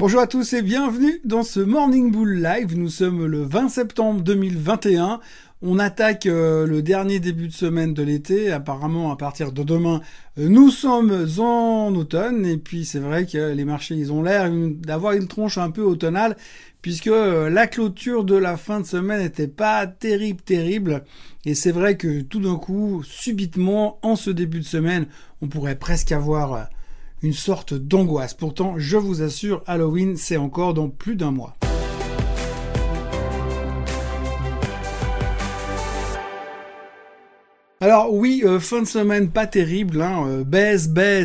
Bonjour à tous et bienvenue dans ce Morning Bull Live. Nous sommes le 20 septembre 2021. On attaque le dernier début de semaine de l'été. Apparemment, à partir de demain, nous sommes en automne. Et puis, c'est vrai que les marchés, ils ont l'air d'avoir une tronche un peu automnale, puisque la clôture de la fin de semaine n'était pas terrible. Et c'est vrai que tout d'un coup, subitement, en ce début de semaine, on pourrait presque avoir une sorte d'angoisse. Pourtant, je vous assure, Halloween, c'est encore dans plus d'un mois. Alors oui, fin de semaine pas terrible, baisse,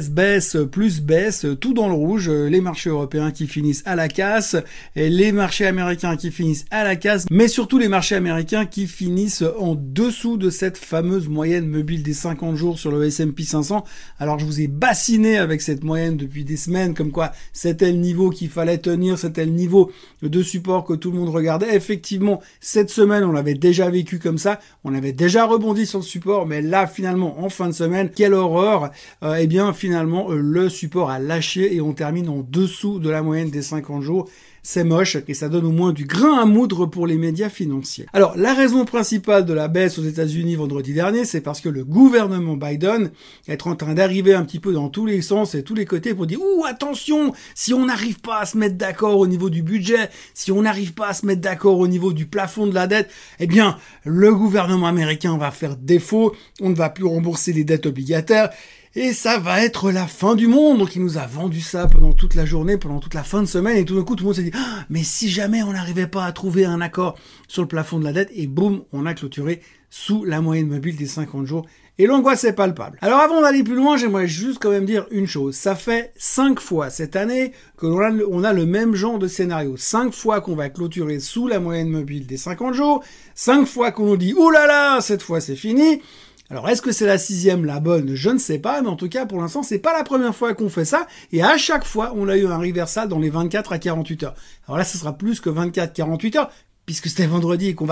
plus baisse, tout dans le rouge, les marchés européens qui finissent à la casse, et les marchés américains qui finissent à la casse, mais surtout les marchés américains qui finissent en dessous de cette fameuse moyenne mobile des 50 jours sur le S&P 500. Alors je vous ai bassiné avec cette moyenne depuis des semaines, comme quoi c'était le niveau qu'il fallait tenir, c'était le niveau de support que tout le monde regardait. Effectivement, cette semaine, on l'avait déjà vécu comme ça, on avait déjà rebondi sur le support, mais là, finalement, en fin de semaine, quelle horreur. Eh bien, finalement, le support a lâché et on termine en dessous de la moyenne des 50 jours. C'est moche et ça donne au moins du grain à moudre pour les médias financiers. Alors, la raison principale de la baisse aux États-Unis vendredi dernier, c'est parce que le gouvernement Biden est en train d'arriver un petit peu dans tous les sens et tous les côtés pour dire « Ouh, attention, si on n'arrive pas à se mettre d'accord au niveau du budget, si on n'arrive pas à se mettre d'accord au niveau du plafond de la dette, eh bien, le gouvernement américain va faire défaut, on ne va plus rembourser les dettes obligataires. » Et ça va être la fin du monde. Donc il nous a vendu ça pendant toute la journée, pendant toute la fin de semaine. Et tout d'un coup, tout le monde s'est dit « Mais si jamais on n'arrivait pas à trouver un accord sur le plafond de la dette », et boum, on a clôturé sous la moyenne mobile des 50 jours. Et l'angoisse est palpable. Alors avant d'aller plus loin, j'aimerais juste quand même dire une chose. Ça fait 5 fois cette année que l'on a le même genre de scénario. 5 fois qu'on va clôturer sous la moyenne mobile des 50 jours. 5 fois qu'on nous dit « Ouh là là, cette fois c'est fini ». Alors, est-ce que c'est la 6e, la bonne? Je ne sais pas, mais en tout cas, pour l'instant, c'est pas la première fois qu'on fait ça, et à chaque fois, on a eu un reversal dans les 24 à 48 heures. Alors là, ce sera plus que 24-48 heures, puisque c'était vendredi et qu'on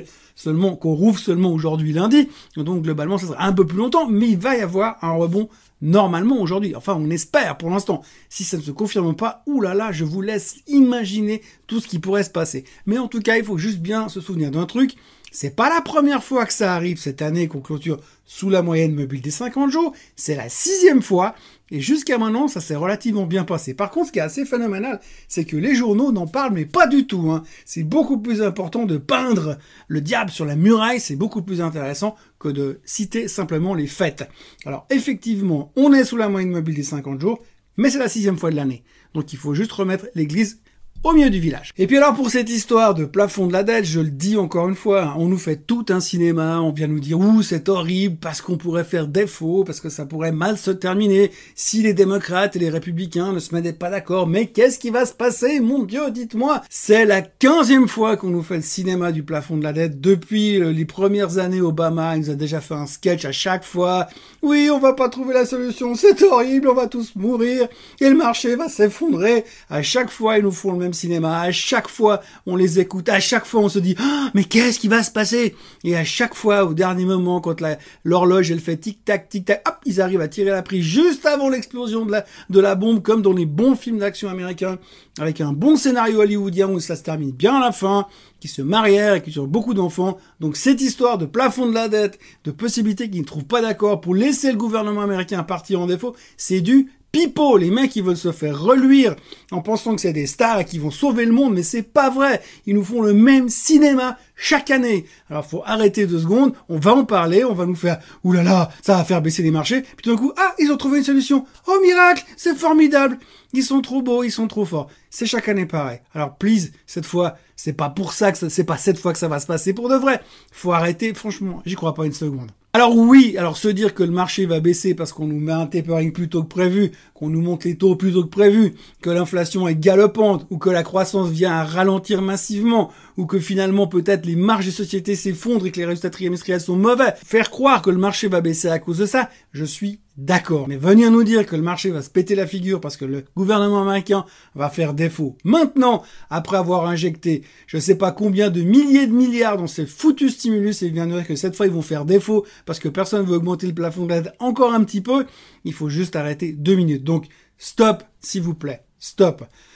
rouvre seulement aujourd'hui lundi. Donc, globalement, ça sera un peu plus longtemps, mais il va y avoir un rebond normalement aujourd'hui. Enfin, on espère pour l'instant. Si ça ne se confirme pas, oulala, je vous laisse imaginer tout ce qui pourrait se passer. Mais en tout cas, il faut juste bien se souvenir d'un truc. C'est pas la première fois que ça arrive cette année qu'on clôture sous la moyenne mobile des 50 jours. C'est la 6e fois. Et jusqu'à maintenant, ça s'est relativement bien passé. Par contre, ce qui est assez phénoménal, c'est que les journaux n'en parlent, mais pas du tout. C'est beaucoup plus important de peindre le diable sur la muraille. C'est beaucoup plus intéressant que de citer simplement les faits. Alors, effectivement, on est sous la moyenne mobile des 50 jours, mais c'est la 6e fois de l'année. Donc, il faut juste remettre l'église au milieu du village. Et puis alors pour cette histoire de plafond de la dette, je le dis encore une fois, on nous fait tout un cinéma, on vient nous dire « Ouh, c'est horrible parce qu'on pourrait faire défaut, parce que ça pourrait mal se terminer si les démocrates et les républicains ne se mettaient pas d'accord. Mais qu'est-ce qui va se passer? Mon Dieu, dites-moi !» C'est la 15e fois qu'on nous fait le cinéma du plafond de la dette. Depuis les premières années Obama, il nous a déjà fait un sketch à chaque fois. « Oui, on va pas trouver la solution, c'est horrible, on va tous mourir et le marché va s'effondrer. » À chaque fois, ils nous font le même cinéma, à chaque fois on les écoute, à chaque fois on se dit « mais qu'est-ce qui va se passer ?» Et à chaque fois, au dernier moment, quand l'horloge elle fait tic-tac, hop, ils arrivent à tirer la prise juste avant l'explosion de la bombe, comme dans les bons films d'action américains, avec un bon scénario hollywoodien où ça se termine bien à la fin, qui se marièrent et qui ont beaucoup d'enfants. Donc cette histoire de plafond de la dette, de possibilités qu'ils ne trouvent pas d'accord pour laisser le gouvernement américain partir en défaut, c'est du pipeau. Les mecs, ils veulent se faire reluire en pensant que c'est des stars et qu'ils vont sauver le monde, mais c'est pas vrai. Ils nous font le même cinéma chaque année. Alors, faut arrêter 2 secondes, on va en parler, on va nous faire « Oulala, ça va faire baisser les marchés », puis tout d'un coup « Ah, ils ont trouvé une solution. Oh, miracle, c'est formidable. Ils sont trop beaux, ils sont trop forts. » C'est chaque année pareil. Alors, please, cette fois, c'est pas cette fois que ça va se passer pour de vrai. Faut arrêter, franchement, j'y crois pas une seconde. Alors oui, se dire que le marché va baisser parce qu'on nous met un tapering plus tôt que prévu, qu'on nous monte les taux plus tôt que prévu, que l'inflation est galopante, ou que la croissance vient à ralentir massivement, ou que finalement peut-être les marges des sociétés s'effondrent et que les résultats trimestriels sont mauvais, faire croire que le marché va baisser à cause de ça, je suis d'accord. Mais venir nous dire que le marché va se péter la figure parce que le gouvernement américain va faire défaut maintenant, après avoir injecté je sais pas combien de milliers de milliards dans ces foutus stimulus, et vient nous dire que cette fois ils vont faire défaut parce que personne veut augmenter le plafond de la dette encore un petit peu, il faut juste arrêter 2 minutes. Donc stop, s'il vous plaît, stop.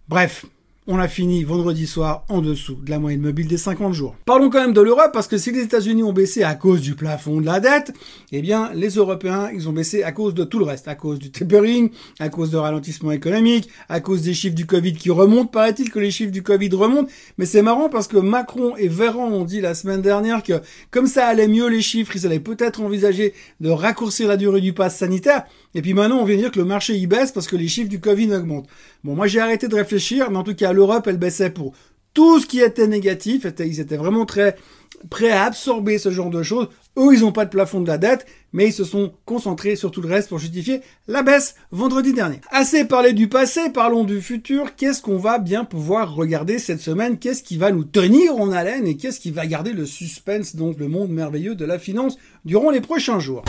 Bref. On a fini vendredi soir en dessous de la moyenne mobile des 50 jours. Parlons quand même de l'Europe, parce que si les États-Unis ont baissé à cause du plafond de la dette, eh bien, les Européens, ils ont baissé à cause de tout le reste. À cause du tapering, à cause de ralentissement économique, à cause des chiffres du Covid qui remontent. Paraît-il que les chiffres du Covid remontent. Mais c'est marrant parce que Macron et Véran ont dit la semaine dernière que, comme ça allait mieux les chiffres, ils allaient peut-être envisager de raccourcir la durée du pass sanitaire. Et puis maintenant, on vient dire que le marché y baisse parce que les chiffres du Covid augmentent. Bon, moi, j'ai arrêté de réfléchir, mais en tout cas, l'Europe, elle baissait pour tout ce qui était négatif. Ils étaient vraiment très prêts à absorber ce genre de choses. Eux, ils n'ont pas de plafond de la dette, mais ils se sont concentrés sur tout le reste pour justifier la baisse vendredi dernier. Assez parlé du passé, parlons du futur. Qu'est-ce qu'on va bien pouvoir regarder cette semaine? Qu'est-ce qui va nous tenir en haleine et qu'est-ce qui va garder le suspense, donc le monde merveilleux de la finance, durant les prochains jours?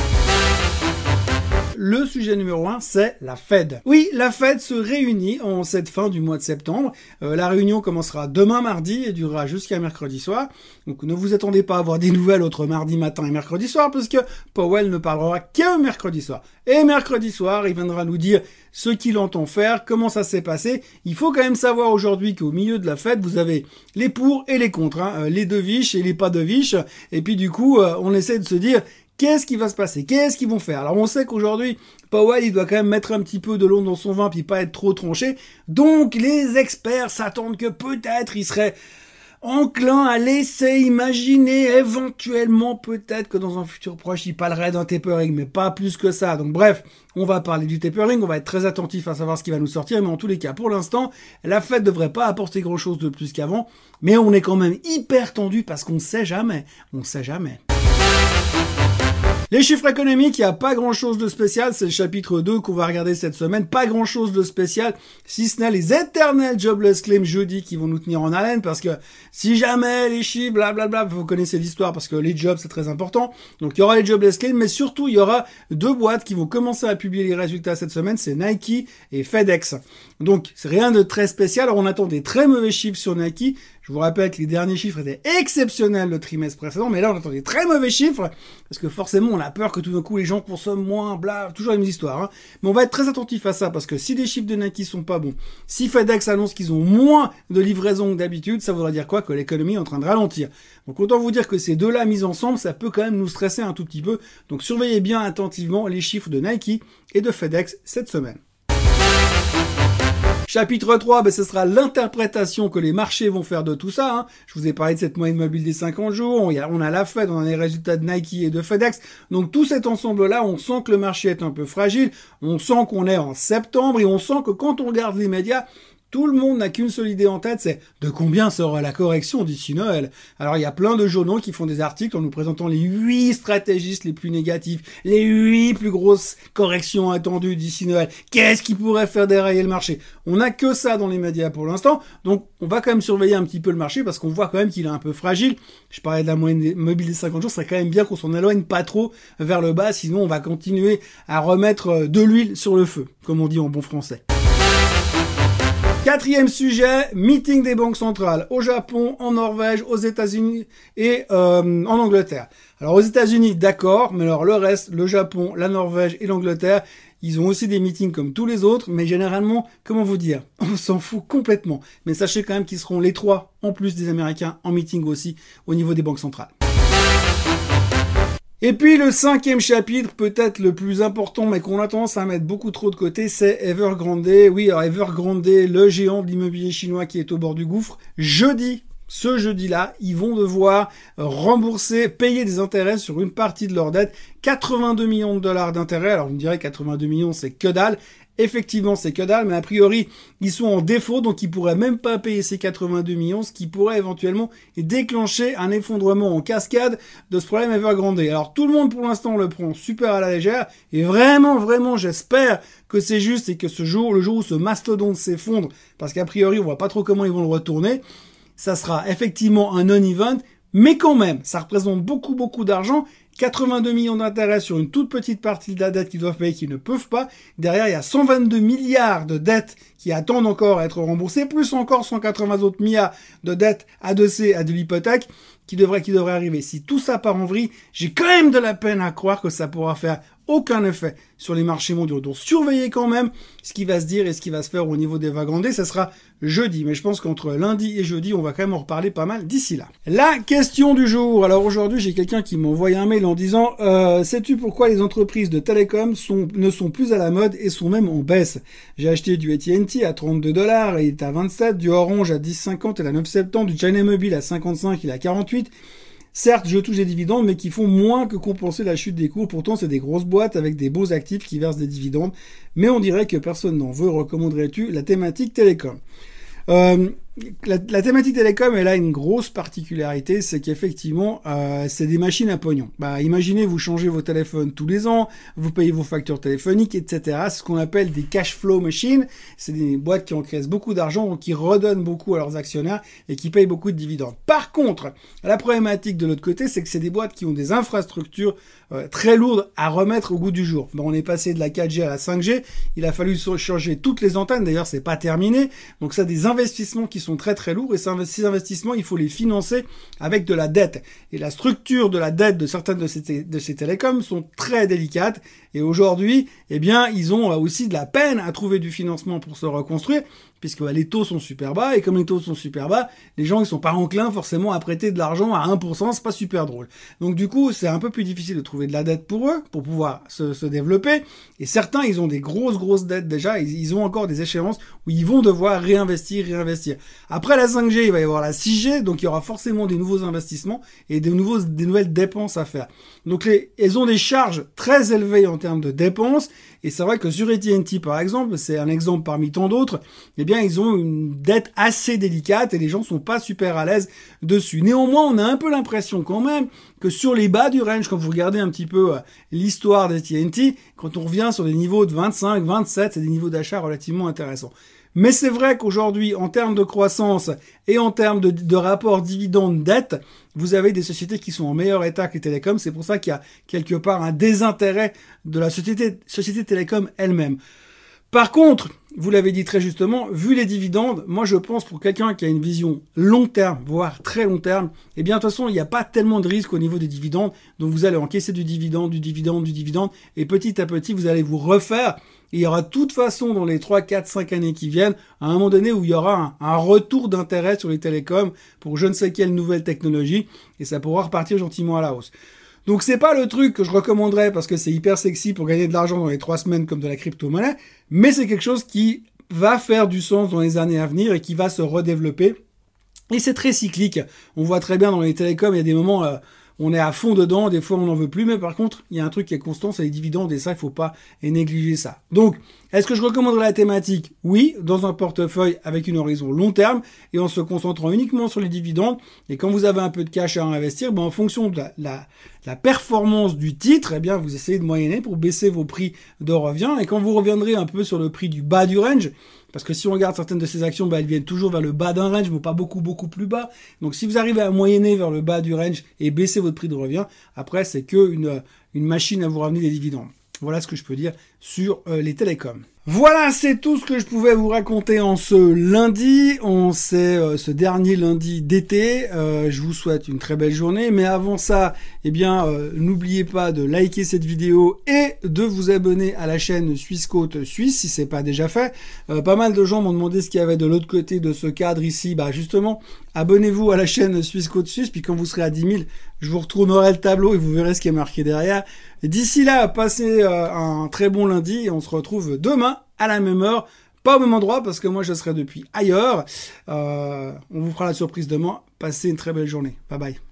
Le sujet numéro 1, c'est la Fed. Oui, la Fed se réunit en cette fin du mois de septembre. La réunion commencera demain mardi et durera jusqu'à mercredi soir. Donc ne vous attendez pas à avoir des nouvelles entre mardi matin et mercredi soir, parce que Powell ne parlera que mercredi soir. Et mercredi soir, il viendra nous dire ce qu'il entend faire, comment ça s'est passé. Il faut quand même savoir aujourd'hui qu'au milieu de la Fed, vous avez les pour et les contre, les deviches et les pas deviches. Et puis du coup, on essaie de se dire... qu'est-ce qui va se passer? Qu'est-ce qu'ils vont faire? Alors on sait qu'aujourd'hui, Powell, il doit quand même mettre un petit peu de l'eau dans son vin puis pas être trop tranché. Donc les experts s'attendent que peut-être il serait enclin à laisser imaginer éventuellement peut-être que dans un futur proche, il parlerait d'un tapering, mais pas plus que ça. Donc bref, on va parler du tapering, on va être très attentif à savoir ce qui va nous sortir, mais en tous les cas, pour l'instant, la Fed devrait pas apporter grand-chose de plus qu'avant, mais on est quand même hyper tendu parce qu'on sait jamais. On sait jamais. Les chiffres économiques, il n'y a pas grand-chose de spécial, c'est le chapitre 2 qu'on va regarder cette semaine, pas grand-chose de spécial, si ce n'est les éternels jobless claims jeudi qui vont nous tenir en haleine, parce que si jamais les chiffres, blablabla, vous connaissez l'histoire, parce que les jobs c'est très important, donc il y aura les jobless claims, mais surtout il y aura deux boîtes qui vont commencer à publier les résultats cette semaine, c'est Nike et FedEx. Donc c'est rien de très spécial, alors on attend des très mauvais chiffres sur Nike. Je vous rappelle que les derniers chiffres étaient exceptionnels le trimestre précédent, mais là on attend des très mauvais chiffres, parce que forcément on a peur que tout d'un coup les gens consomment moins, bla, toujours les mêmes histoires. Mais on va être très attentif à ça, parce que si les chiffres de Nike sont pas bons, si FedEx annonce qu'ils ont moins de livraisons que d'habitude, ça voudra dire quoi? Que l'économie est en train de ralentir. Donc autant vous dire que ces deux-là mis ensemble, ça peut quand même nous stresser un tout petit peu. Donc surveillez bien attentivement les chiffres de Nike et de FedEx cette semaine. Chapitre 3, ce sera l'interprétation que les marchés vont faire de tout ça. Je vous ai parlé de cette moyenne mobile des 50 jours, on a la Fed, on a les résultats de Nike et de FedEx. Donc tout cet ensemble-là, on sent que le marché est un peu fragile, on sent qu'on est en septembre et on sent que quand on regarde les médias, tout le monde n'a qu'une seule idée en tête, c'est de combien sera la correction d'ici Noël. Alors il y a plein de journaux qui font des articles en nous présentant les 8 stratégistes les plus négatifs, les 8 plus grosses corrections attendues d'ici Noël. Qu'est-ce qui pourrait faire dérailler le marché? On n'a que ça dans les médias pour l'instant, donc on va quand même surveiller un petit peu le marché parce qu'on voit quand même qu'il est un peu fragile. Je parlais de la moyenne mobile des 50 jours, c'est quand même bien qu'on s'en éloigne pas trop vers le bas, sinon on va continuer à remettre de l'huile sur le feu, comme on dit en bon français. Quatrième sujet, meeting des banques centrales au Japon, en Norvège, aux États-Unis et en Angleterre. Alors aux États-Unis, d'accord, mais alors le reste, le Japon, la Norvège et l'Angleterre, ils ont aussi des meetings comme tous les autres, mais généralement, comment vous dire, on s'en fout complètement. Mais sachez quand même qu'ils seront les trois, en plus des Américains, en meeting aussi au niveau des banques centrales. Et puis le cinquième chapitre, peut-être le plus important, mais qu'on a tendance à mettre beaucoup trop de côté, c'est Evergrande. Oui, alors Evergrande, le géant de l'immobilier chinois qui est au bord du gouffre, ce jeudi-là, ils vont devoir rembourser, payer des intérêts sur une partie de leur dette, 82 millions de dollars d'intérêts. Alors vous me direz 82 millions, c'est que dalle. Effectivement, c'est que dalle, mais a priori, ils sont en défaut, donc ils pourraient même pas payer ces 82 millions, ce qui pourrait éventuellement déclencher un effondrement en cascade de ce problème Evergrande. Alors tout le monde pour l'instant le prend super à la légère, et vraiment, j'espère que c'est juste et que le jour où ce mastodonte s'effondre, parce qu'a priori, on voit pas trop comment ils vont le retourner, ça sera effectivement un non-event, mais quand même, ça représente beaucoup d'argent. 82 millions d'intérêts sur une toute petite partie de la dette qu'ils doivent payer, qu'ils ne peuvent pas. Derrière, il y a 122 milliards de dettes qui attendent encore à être remboursées, plus encore 180 autres milliards de dettes adossées à de l'hypothèque qui devraient arriver. Si tout ça part en vrille, j'ai quand même de la peine à croire que ça pourra faire aucun effet sur les marchés mondiaux. Donc surveillez quand même ce qui va se dire et ce qui va se faire au niveau des vagues grandées. Ça sera jeudi, mais je pense qu'entre lundi et jeudi, on va quand même en reparler pas mal d'ici là. La question du jour. Alors aujourd'hui, j'ai quelqu'un qui m'a envoyé un mail en disant sais-tu pourquoi les entreprises de télécom ne sont plus à la mode et sont même en baisse? J'ai acheté du AT&T à $32 et il est à 27, du Orange à 10,50 et à 9,70, du China Mobile à 55, il est à 48. Certes, je touche des dividendes, mais qui font moins que compenser la chute des cours. Pourtant, c'est des grosses boîtes avec des beaux actifs qui versent des dividendes. Mais on dirait que personne n'en veut. Recommanderais-tu la thématique télécom? La thématique télécom, elle a une grosse particularité, c'est qu'effectivement, c'est des machines à pognon. Imaginez, vous changez vos téléphones tous les ans, vous payez vos factures téléphoniques, etc. C'est ce qu'on appelle des cash flow machines. C'est des boîtes qui encaissent beaucoup d'argent, qui redonnent beaucoup à leurs actionnaires et qui payent beaucoup de dividendes. Par contre, la problématique de l'autre côté, c'est que c'est des boîtes qui ont des infrastructures très lourdes à remettre au goût du jour. On est passé de la 4G à la 5G. Il a fallu changer toutes les antennes. D'ailleurs, c'est pas terminé. Donc ça, des investissements qui sont très très lourds, et ces investissements, il faut les financer avec de la dette. Et la structure de la dette de certaines de ces télécoms sont très délicates, et aujourd'hui, eh bien, ils ont aussi de la peine à trouver du financement pour se reconstruire, puisque les taux sont super bas, et comme les taux sont super bas, les gens ils sont pas enclins forcément à prêter de l'argent à 1%, c'est pas super drôle. Donc du coup, c'est un peu plus difficile de trouver de la dette pour eux, pour pouvoir se développer, et certains, ils ont des grosses dettes déjà, ils ont encore des échéances où ils vont devoir réinvestir. Après la 5G, il va y avoir la 6G, donc il y aura forcément des nouveaux investissements et des nouvelles dépenses à faire. Donc elles ont des charges très élevées en termes de dépenses, et c'est vrai que sur AT&T par exemple, c'est un exemple parmi tant d'autres, eh bien ils ont une dette assez délicate et les gens sont pas super à l'aise dessus. Néanmoins, on a un peu l'impression quand même que sur les bas du range, quand vous regardez un petit peu l'histoire d'AT&T, quand on revient sur des niveaux de 25, 27, c'est des niveaux d'achat relativement intéressants. Mais c'est vrai qu'aujourd'hui, en termes de croissance et en termes de rapport dividende-dette, vous avez des sociétés qui sont en meilleur état que les télécoms. C'est pour ça qu'il y a quelque part un désintérêt de la société télécom elle-même. Par contre, vous l'avez dit très justement, vu les dividendes, moi je pense pour quelqu'un qui a une vision long terme, voire très long terme, eh bien de toute façon il n'y a pas tellement de risque au niveau des dividendes, donc vous allez encaisser du dividende, et petit à petit vous allez vous refaire. Et il y aura de toute façon dans les 3, 4, 5 années qui viennent, à un moment donné où il y aura un retour d'intérêt sur les télécoms pour je ne sais quelle nouvelle technologie, et ça pourra repartir gentiment à la hausse. Donc c'est pas le truc que je recommanderais parce que c'est hyper sexy pour gagner de l'argent dans les 3 semaines comme de la crypto-monnaie, mais c'est quelque chose qui va faire du sens dans les années à venir et qui va se redévelopper. Et c'est très cyclique. On voit très bien dans les télécoms, il y a des moments on est à fond dedans, des fois on n'en veut plus, mais par contre, il y a un truc qui est constant, c'est les dividendes, et ça, il faut pas négliger ça. Donc, est-ce que je recommanderais la thématique? Oui, dans un portefeuille avec une horizon long terme, et en se concentrant uniquement sur les dividendes, et quand vous avez un peu de cash à investir, en fonction de la performance du titre, eh bien, vous essayez de moyenner pour baisser vos prix de revient, et quand vous reviendrez un peu sur le prix du bas du range, parce que si on regarde certaines de ces actions, elles viennent toujours vers le bas d'un range, mais pas beaucoup plus bas. Donc si vous arrivez à moyenner vers le bas du range et baisser votre prix de revient, après c'est que une machine à vous ramener des dividendes. Voilà ce que je peux dire sur les télécoms. Voilà, c'est tout ce que je pouvais vous raconter en ce lundi, ce dernier lundi d'été. Je vous souhaite une très belle journée, mais avant ça, n'oubliez pas de liker cette vidéo et de vous abonner à la chaîne Suisse Côte Suisse si c'est pas déjà fait. Pas mal de gens m'ont demandé ce qu'il y avait de l'autre côté de ce cadre ici. Justement, abonnez-vous à la chaîne Suisse Côte Suisse, puis quand vous serez à 10 000, je vous retournerai le tableau et vous verrez ce qui est marqué derrière. D'ici là, passez un très bon lundi et on se retrouve demain à la même heure, pas au même endroit parce que moi je serai depuis ailleurs. On vous fera la surprise demain. Passez une très belle journée. Bye bye.